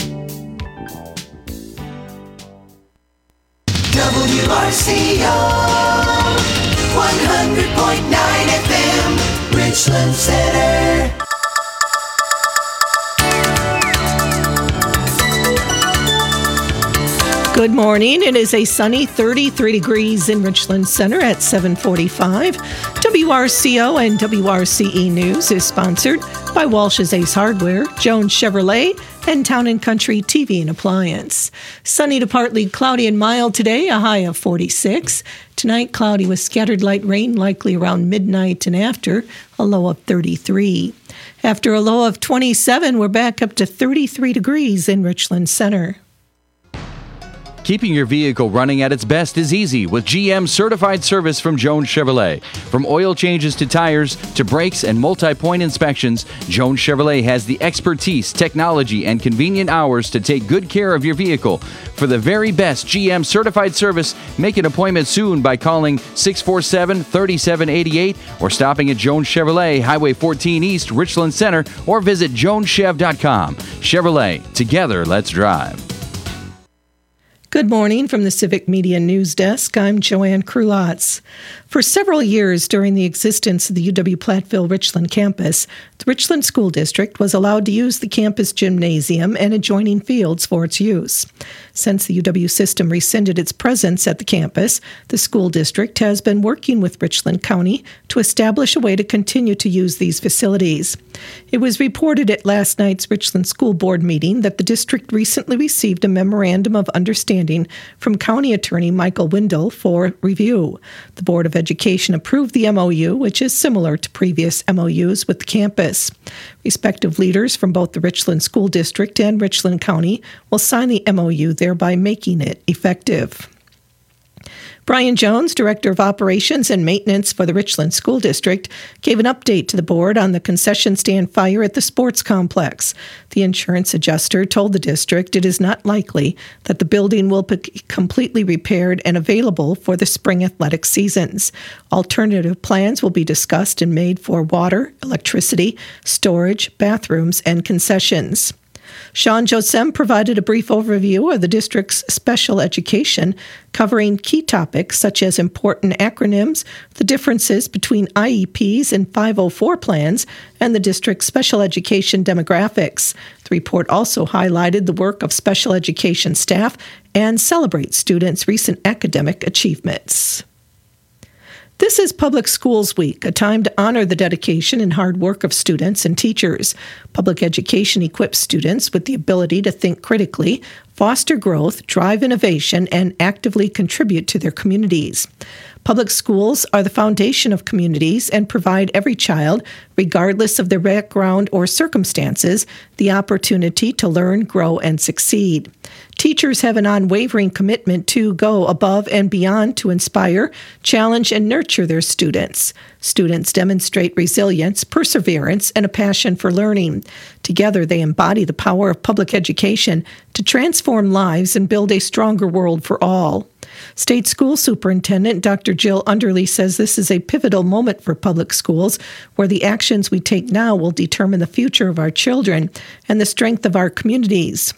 W R C O one hundred point nine F M Richland Center. Good morning. It is a sunny thirty-three degrees in Richland Center at seven forty-five. W R C O and W R C E News is sponsored by Walsh's Ace Hardware, Jones Chevrolet, and Town and Country T V and Appliance. Sunny to partly cloudy and mild today, a high of forty-six. Tonight, cloudy with scattered light rain, likely around midnight and after, a low of thirty-three. After a low of twenty-seven, we're back up to thirty-three degrees in Richland Center. Keeping your vehicle running at its best is easy with G M Certified Service from Jones Chevrolet. From oil changes to tires to brakes and multi-point inspections, Jones Chevrolet has the expertise, technology, and convenient hours to take good care of your vehicle. For the very best G M Certified Service, make an appointment soon by calling six four seven, three seven eight eight or stopping at Jones Chevrolet, Highway fourteen East, Richland Center, or visit jones chev dot com. Chevrolet, together, let's drive. Good morning from the Civic Media News Desk. I'm Joanne Krulotz. For several years during the existence of the U W-Platteville Richland campus, the Richland School District was allowed to use the campus gymnasium and adjoining fields for its use. Since the U W system rescinded its presence at the campus, the school district has been working with Richland County to establish a way to continue to use these facilities. It was reported at last night's Richland School Board meeting that the district recently received a memorandum of understanding from County Attorney Michael Windle for review. The Board of Education approved the M O U, which is similar to previous M O Us with the campus. Respective leaders from both the Richland School District and Richland County will sign the M O U, thereby making it effective. Brian Jones, Director of Operations and Maintenance for the Richland School District, gave an update to the board on the concession stand fire at the sports complex. The insurance adjuster told the district it is not likely that the building will be completely repaired and available for the spring athletic seasons. Alternative plans will be discussed and made for water, electricity, storage, bathrooms, and concessions. Sean Josem provided a brief overview of the district's special education, covering key topics such as important acronyms, the differences between I E Ps and five oh four plans, and the district's special education demographics. The report also highlighted the work of special education staff and celebrates students' recent academic achievements. This is Public Schools Week, a time to honor the dedication and hard work of students and teachers. Public education equips students with the ability to think critically, foster growth, drive innovation, and actively contribute to their communities. Public schools are the foundation of communities and provide every child, regardless of their background or circumstances, the opportunity to learn, grow, and succeed. Teachers have an unwavering commitment to go above and beyond to inspire, challenge, and nurture their students. Students demonstrate resilience, perseverance, and a passion for learning. Together, they embody the power of public education to transform lives and build a stronger world for all. State School Superintendent Doctor Jill Underly says this is a pivotal moment for public schools, where the actions we take now will determine the future of our children and the strength of our communities.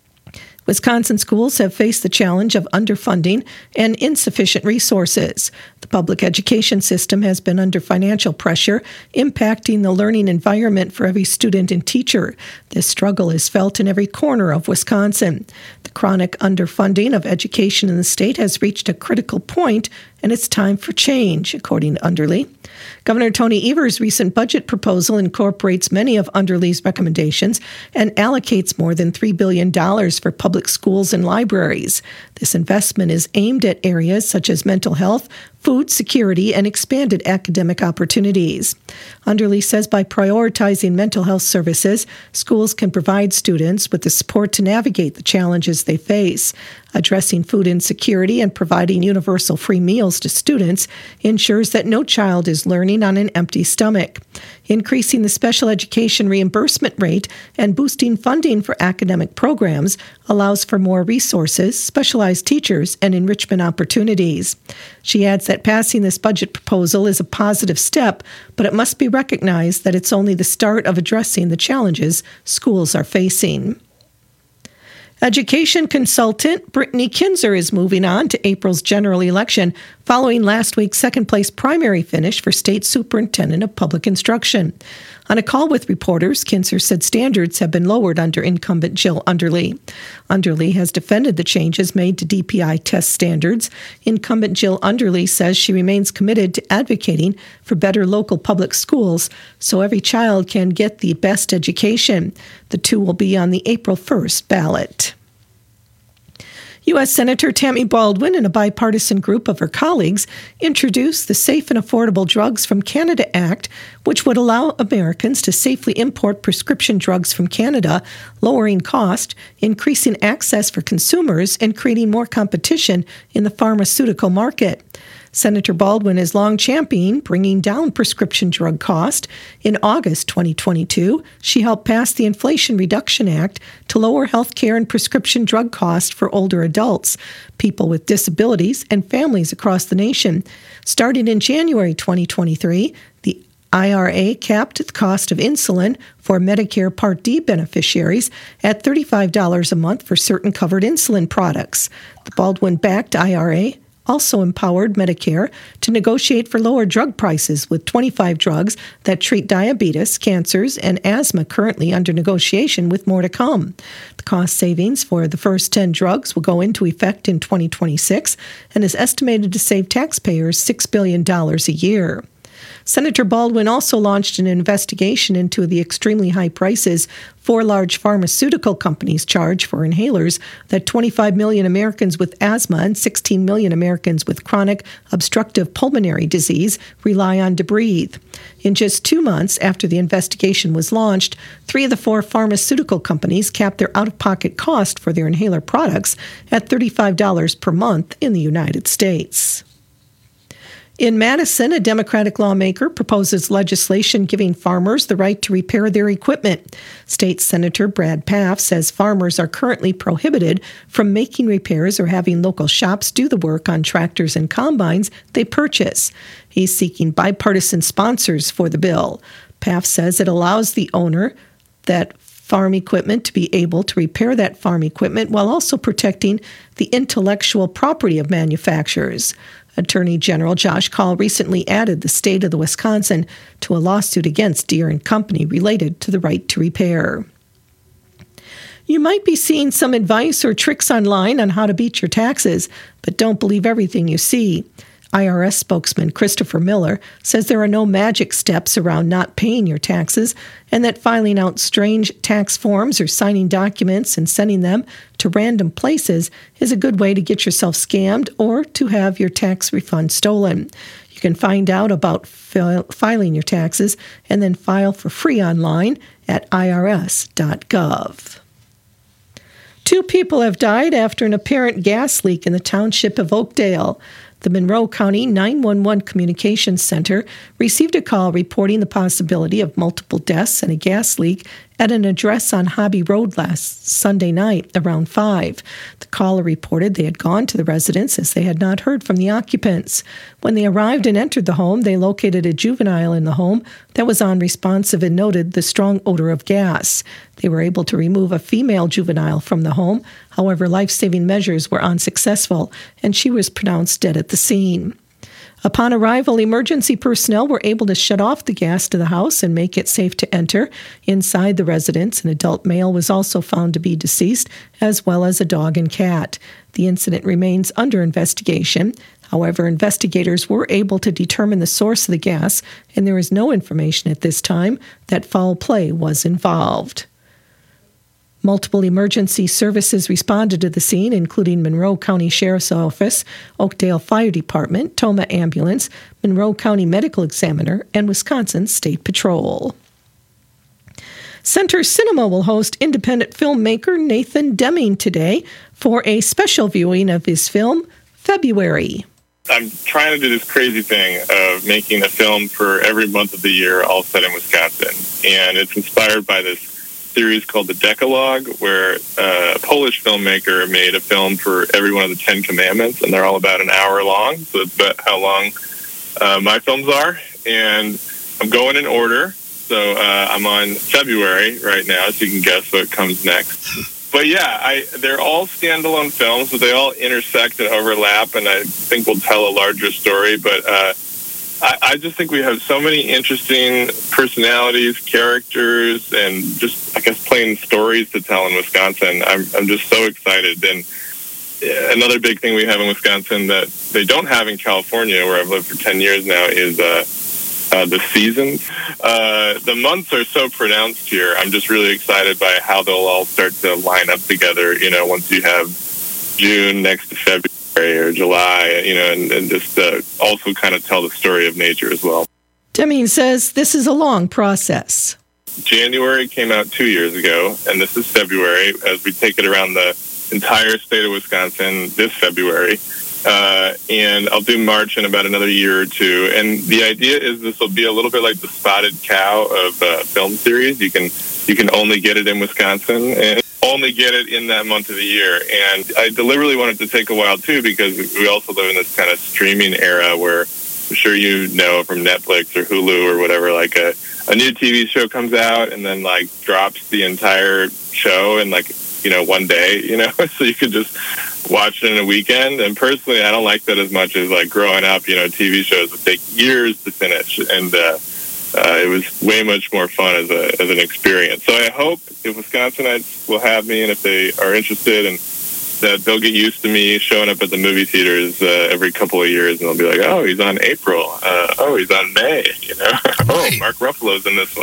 Wisconsin schools have faced the challenge of underfunding and insufficient resources. The public education system has been under financial pressure, impacting the learning environment for every student and teacher. This struggle is felt in every corner of Wisconsin. The chronic underfunding of education in the state has reached a critical point, and it's time for change, according to Underly. Governor Tony Evers' recent budget proposal incorporates many of Underly's recommendations and allocates more than three billion dollars for public schools and libraries. This investment is aimed at areas such as mental health, food security, and expanded academic opportunities. Underly says by prioritizing mental health services, schools can provide students with the support to navigate the challenges they face. Addressing food insecurity and providing universal free meals to students ensures that no child is learning on an empty stomach. Increasing the special education reimbursement rate and boosting funding for academic programs allows for more resources, specialized teachers, and enrichment opportunities. She adds that passing this budget proposal is a positive step, but it must be recognized that it's only the start of addressing the challenges schools are facing. Education consultant Brittany Kinzer is moving on to April's general election following last week's second-place primary finish for State Superintendent of Public Instruction. On a call with reporters, Kinzer said standards have been lowered under incumbent Jill Underly. Underly has defended the changes made to D P I test standards. Incumbent Jill Underly says she remains committed to advocating for better local public schools so every child can get the best education. The two will be on the April first ballot. U S Senator Tammy Baldwin and a bipartisan group of her colleagues introduced the Safe and Affordable Drugs from Canada Act, which would allow Americans to safely import prescription drugs from Canada, lowering cost, increasing access for consumers, and creating more competition in the pharmaceutical market. Senator Baldwin has long championed bringing down prescription drug cost. In August twenty twenty-two, she helped pass the Inflation Reduction Act to lower health care and prescription drug costs for older adults, people with disabilities, and families across the nation. Starting in January twenty twenty-three, the I R A capped the cost of insulin for Medicare Part D beneficiaries at thirty-five dollars a month for certain covered insulin products. The Baldwin-backed I R A also empowered Medicare to negotiate for lower drug prices with twenty-five drugs that treat diabetes, cancers, and asthma currently under negotiation, with more to come. The cost savings for the first ten drugs will go into effect in twenty twenty-six and is estimated to save taxpayers six billion dollars a year. Senator Baldwin also launched an investigation into the extremely high prices four large pharmaceutical companies charge for inhalers that twenty-five million Americans with asthma and sixteen million Americans with chronic obstructive pulmonary disease rely on to breathe. In just two months after the investigation was launched, three of the four pharmaceutical companies capped their out-of-pocket cost for their inhaler products at thirty-five dollars per month in the United States. In Madison, a Democratic lawmaker proposes legislation giving farmers the right to repair their equipment. State Senator Brad Pfaff says farmers are currently prohibited from making repairs or having local shops do the work on tractors and combines they purchase. He's seeking bipartisan sponsors for the bill. Pfaff says it allows the owner that farm equipment to be able to repair that farm equipment while also protecting the intellectual property of manufacturers. Attorney General Josh Kaul recently added the state of the Wisconsin to a lawsuit against Deere and Company related to the right to repair. You might be seeing some advice or tricks online on how to beat your taxes, but don't believe everything you see. I R S spokesman Christopher Miller says there are no magic steps around not paying your taxes, and that filing out strange tax forms or signing documents and sending them to random places is a good way to get yourself scammed or to have your tax refund stolen. You can find out about fil- filing your taxes and then file for free online at I R S dot gov. Two people have died after an apparent gas leak in the township of Oakdale. The Monroe County nine one one Communications Center received a call reporting the possibility of multiple deaths and a gas leak at an address on Hobby Road last Sunday night around five. The caller reported they had gone to the residence as they had not heard from the occupants. When they arrived and entered the home, they located a juvenile in the home that was unresponsive and noted the strong odor of gas. They were able to remove a female juvenile from the home. However, life-saving measures were unsuccessful, and she was pronounced dead at the scene. Upon arrival, emergency personnel were able to shut off the gas to the house and make it safe to enter. Inside the residence, an adult male was also found to be deceased, as well as a dog and cat. The incident remains under investigation. However, investigators were able to determine the source of the gas, and there is no information at this time that foul play was involved. Multiple emergency services responded to the scene, including Monroe County Sheriff's Office, Oakdale Fire Department, Toma Ambulance, Monroe County Medical Examiner, and Wisconsin State Patrol. Center Cinema will host independent filmmaker Nathan Deming today for a special viewing of his film, February. I'm trying to do this crazy thing of making a film for every month of the year, all set in Wisconsin. And it's inspired by this series called The Decalogue, where uh, a Polish filmmaker made a film for every one of the Ten Commandments, and they're all about an hour long, so it's about how long uh, my films are. And I'm going in order, so uh, I'm on February right now, so you can guess what comes next. But yeah, I, they're all standalone films, but they all intersect and overlap, and I think we'll tell a larger story. But uh, I, I just think we have so many interesting personalities, characters, and just, I guess, plain stories to tell in Wisconsin. I'm, I'm just so excited. And another big thing we have in Wisconsin that they don't have in California, where I've lived for ten years now, is uh, uh, the seasons. Uh, the months are so pronounced here. I'm just really excited by how they'll all start to line up together, you know, once you have June next to February or July, you know, and, and just uh, also kind of tell the story of nature as well. Deming says this is a long process. January came out two years ago, and this is February, as we take it around the entire state of Wisconsin this February. Uh, and I'll do March in about another year or two. And the idea is this will be a little bit like the Spotted Cow of uh, film series. You can you can only get it in Wisconsin and only get it in that month of the year. And I deliberately wanted to take a while, too, because we also live in this kind of streaming era where I'm sure you know from Netflix or Hulu or whatever, like a, a new T V show comes out and then, like, drops the entire show in, like, you know, one day, you know, so you could just watch it in a weekend. And personally, I don't like that as much as, like, growing up, you know, T V shows would take years to finish. And uh, uh, it was way much more fun as a as an experience. So I hope if Wisconsinites will have me and if they are interested, and that they'll get used to me showing up at the movie theaters uh, every couple of years, and they'll be like, oh, he's on April. Uh, oh, he's on May, you know. Oh, Mark Ruffalo's in this one.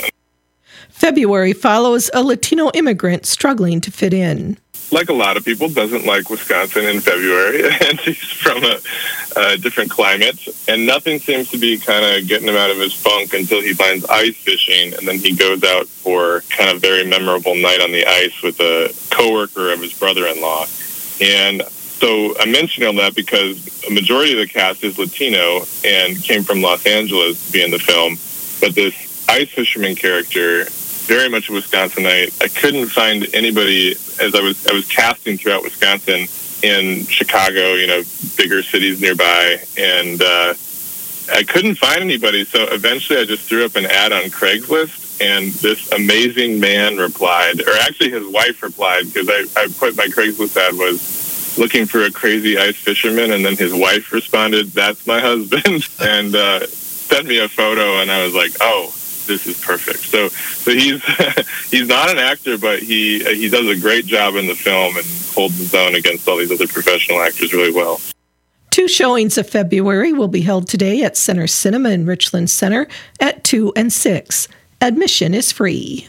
February follows a Latino immigrant struggling to fit in. Like a lot of people, doesn't like Wisconsin in February, and he's from a, a different climate, and nothing seems to be kind of getting him out of his funk until he finds ice fishing, and then he goes out for kind of very memorable night on the ice with a coworker of his brother-in-law. And so I mention all that because a majority of the cast is Latino and came from Los Angeles to be in the film, but this ice fisherman character, very much a Wisconsinite. I couldn't find anybody as I was I was casting throughout Wisconsin, in Chicago, you know, bigger cities nearby, and uh, I couldn't find anybody. So eventually, I just threw up an ad on Craigslist, and this amazing man replied, or actually, his wife replied, because I, I put my Craigslist ad was looking for a crazy ice fisherman, and then his wife responded, "That's my husband," and uh, sent me a photo, and I was like, "Oh, this is perfect." So, so he's he's not an actor, but he he does a great job in the film and holds his own against all these other professional actors really well. Two showings of February will be held today at Center Cinema in Richland Center at two and six. Admission is free.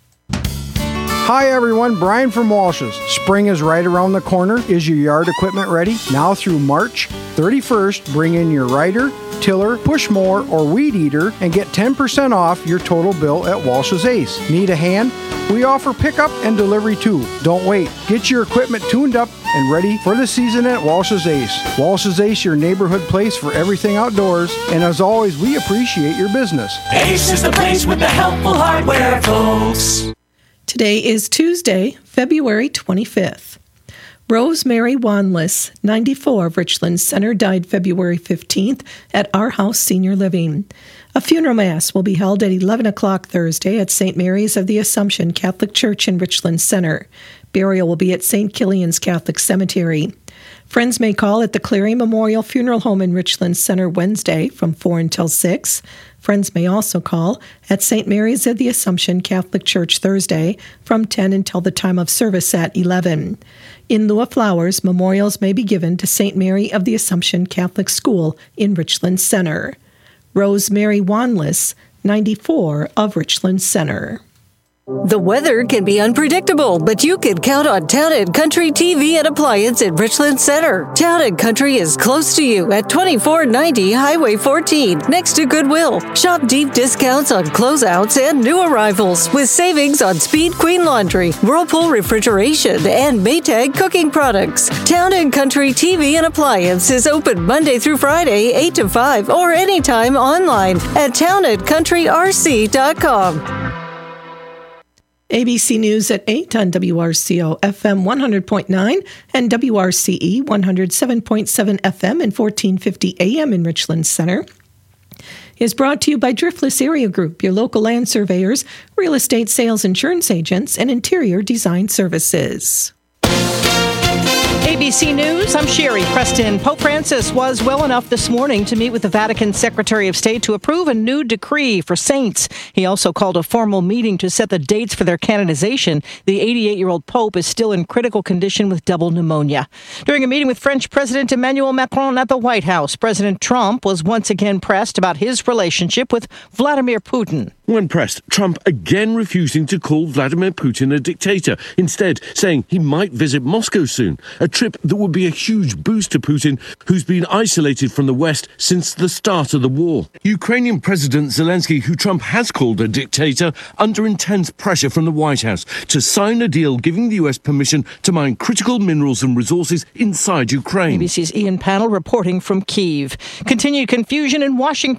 Hi everyone, Brian from Walsh's. Spring is right around the corner. Is your yard equipment ready? Now through March thirty-first, bring in your rider, tiller, push mower, or weed eater and get ten percent off your total bill at Walsh's Ace. Need a hand? We offer pickup and delivery too. Don't wait. Get your equipment tuned up and ready for the season at Walsh's Ace. Walsh's Ace, your neighborhood place for everything outdoors. And as always, we appreciate your business. Ace is the place with the helpful hardware, folks. Today is Tuesday, February twenty-fifth. Rosemary Wanless, ninety-four, of Richland Center, died February fifteenth at Our House Senior Living. A funeral mass will be held at eleven o'clock Thursday at Saint Mary's of the Assumption Catholic Church in Richland Center. Burial will be at Saint Killian's Catholic Cemetery. Friends may call at the Cleary Memorial Funeral Home in Richland Center Wednesday from four until six. Friends may also call at Saint Mary's of the Assumption Catholic Church Thursday from ten until the time of service at eleven. In lieu of flowers, memorials may be given to Saint Mary of the Assumption Catholic School in Richland Center. Rosemary Wanless, ninety-four, of Richland Center. The weather can be unpredictable, but you can count on Town and Country T V and Appliance in Richland Center. Town and Country is close to you at twenty-four ninety Highway fourteen, next to Goodwill. Shop deep discounts on closeouts and new arrivals with savings on Speed Queen Laundry, Whirlpool Refrigeration, and Maytag cooking products. Town and Country T V and Appliance is open Monday through Friday, eight to five, or anytime online at town and country r c dot com. A B C News at eight on W R C O F M one hundred point nine and W R C E one oh seven point seven F M and fourteen fifty A M in Richland Center is brought to you by Driftless Area Group, your local land surveyors, real estate sales insurance agents, and interior design services. A B C News, I'm Sherry Preston. Pope Francis was well enough this morning to meet with the Vatican Secretary of State to approve a new decree for saints. He also called a formal meeting to set the dates for their canonization. The eighty-eight-year-old Pope is still in critical condition with double pneumonia. During a meeting with French President Emmanuel Macron at the White House, President Trump was once again pressed about his relationship with Vladimir Putin. When pressed, Trump again refusing to call Vladimir Putin a dictator, instead saying he might visit Moscow soon, a trip that would be a huge boost to Putin, who's been isolated from the West since the start of the war. Ukrainian President Zelensky, who Trump has called a dictator, under intense pressure from the White House to sign a deal giving the U S permission to mine critical minerals and resources inside Ukraine. A B C's Ian Pannell reporting from Kyiv. Continued confusion in Washington